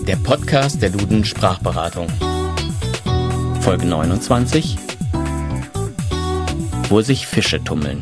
Der Podcast der Duden Sprachberatung. Folge 29. Wo sich Fische tummeln.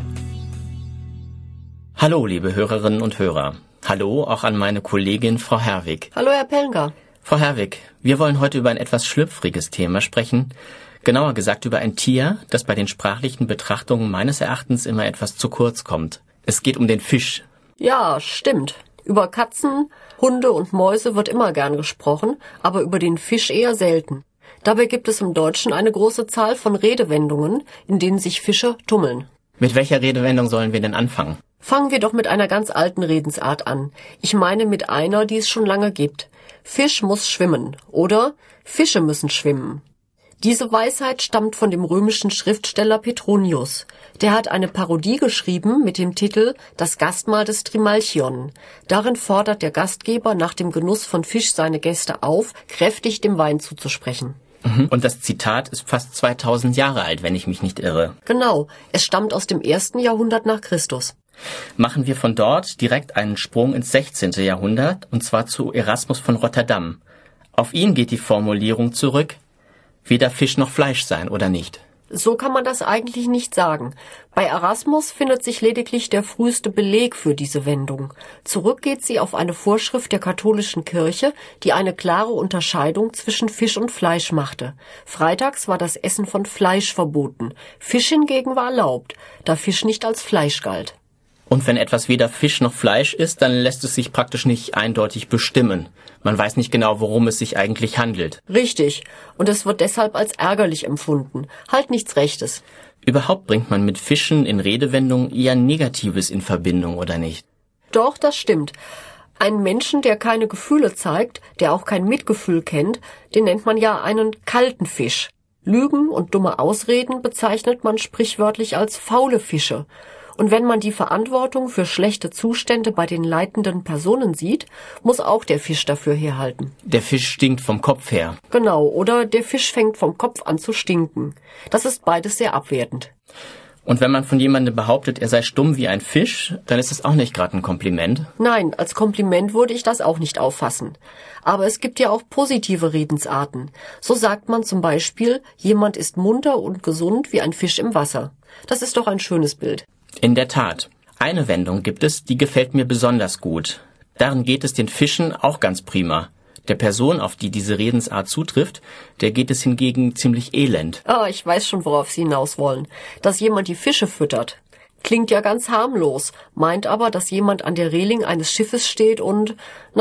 Hallo, liebe Hörerinnen und Hörer. Hallo auch an meine Kollegin Frau Herwig. Hallo, Herr Pellengar. Frau Herwig, wir wollen heute über ein etwas schlüpfriges Thema sprechen. Genauer gesagt über ein Tier, das bei den sprachlichen Betrachtungen meines Erachtens immer etwas zu kurz kommt. Es geht um den Fisch. Ja, stimmt. Über Katzen, Hunde und Mäuse wird immer gern gesprochen, aber über den Fisch eher selten. Dabei gibt es im Deutschen eine große Zahl von Redewendungen, in denen sich Fische tummeln. Mit welcher Redewendung sollen wir denn anfangen? Fangen wir doch mit einer ganz alten Redensart an. Ich meine mit einer, die es schon lange gibt. Fisch muss schwimmen oder Fische müssen schwimmen. Diese Weisheit stammt von dem römischen Schriftsteller Petronius. Der hat eine Parodie geschrieben mit dem Titel Das Gastmahl des Trimalchion. Darin fordert der Gastgeber nach dem Genuss von Fisch seine Gäste auf, kräftig dem Wein zuzusprechen. Und das Zitat ist fast 2000 Jahre alt, wenn ich mich nicht irre. Genau, es stammt aus dem 1. Jahrhundert nach Christus. Machen wir von dort direkt einen Sprung ins 16. Jahrhundert, und zwar zu Erasmus von Rotterdam. Auf ihn geht die Formulierung zurück: Weder Fisch noch Fleisch sein, oder nicht? So kann man das eigentlich nicht sagen. Bei Erasmus findet sich lediglich der früheste Beleg für diese Wendung. Zurück geht sie auf eine Vorschrift der katholischen Kirche, die eine klare Unterscheidung zwischen Fisch und Fleisch machte. Freitags war das Essen von Fleisch verboten. Fisch hingegen war erlaubt, da Fisch nicht als Fleisch galt. Und wenn etwas weder Fisch noch Fleisch ist, dann lässt es sich praktisch nicht eindeutig bestimmen. Man weiß nicht genau, worum es sich eigentlich handelt. Richtig. Und es wird deshalb als ärgerlich empfunden. Halt nichts Rechtes. Überhaupt bringt man mit Fischen in Redewendungen eher Negatives in Verbindung, oder nicht? Doch, das stimmt. Einen Menschen, der keine Gefühle zeigt, der auch kein Mitgefühl kennt, den nennt man ja einen kalten Fisch. Lügen und dumme Ausreden bezeichnet man sprichwörtlich als faule Fische. Und wenn man die Verantwortung für schlechte Zustände bei den leitenden Personen sieht, muss auch der Fisch dafür herhalten. Der Fisch stinkt vom Kopf her. Genau, oder der Fisch fängt vom Kopf an zu stinken. Das ist beides sehr abwertend. Und wenn man von jemandem behauptet, er sei stumm wie ein Fisch, dann ist das auch nicht gerade ein Kompliment. Nein, als Kompliment würde ich das auch nicht auffassen. Aber es gibt ja auch positive Redensarten. So sagt man zum Beispiel, jemand ist munter und gesund wie ein Fisch im Wasser. Das ist doch ein schönes Bild. In der Tat. Eine Wendung gibt es, die gefällt mir besonders gut. Darin geht es den Fischen auch ganz prima. Der Person, auf die diese Redensart zutrifft, der geht es hingegen ziemlich elend. Ah, ich weiß schon, worauf Sie hinaus wollen. Dass jemand die Fische füttert. Klingt ja ganz harmlos, meint aber, dass jemand an der Reling eines Schiffes steht und,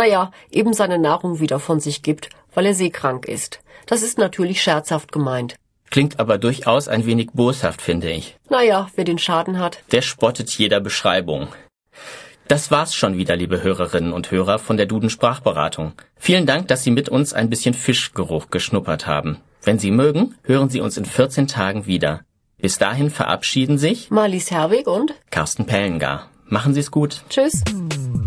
eben seine Nahrung wieder von sich gibt, weil er seekrank ist. Das ist natürlich scherzhaft gemeint. Klingt aber durchaus ein wenig boshaft, finde ich. Wer den Schaden hat, der spottet jeder Beschreibung. Das war's schon wieder, liebe Hörerinnen und Hörer von der Duden Sprachberatung. Vielen Dank, dass Sie mit uns ein bisschen Fischgeruch geschnuppert haben. Wenn Sie mögen, hören Sie uns in 14 Tagen wieder. Bis dahin verabschieden sich Marlies Herwig und Carsten Pellengar. Machen Sie es gut. Tschüss.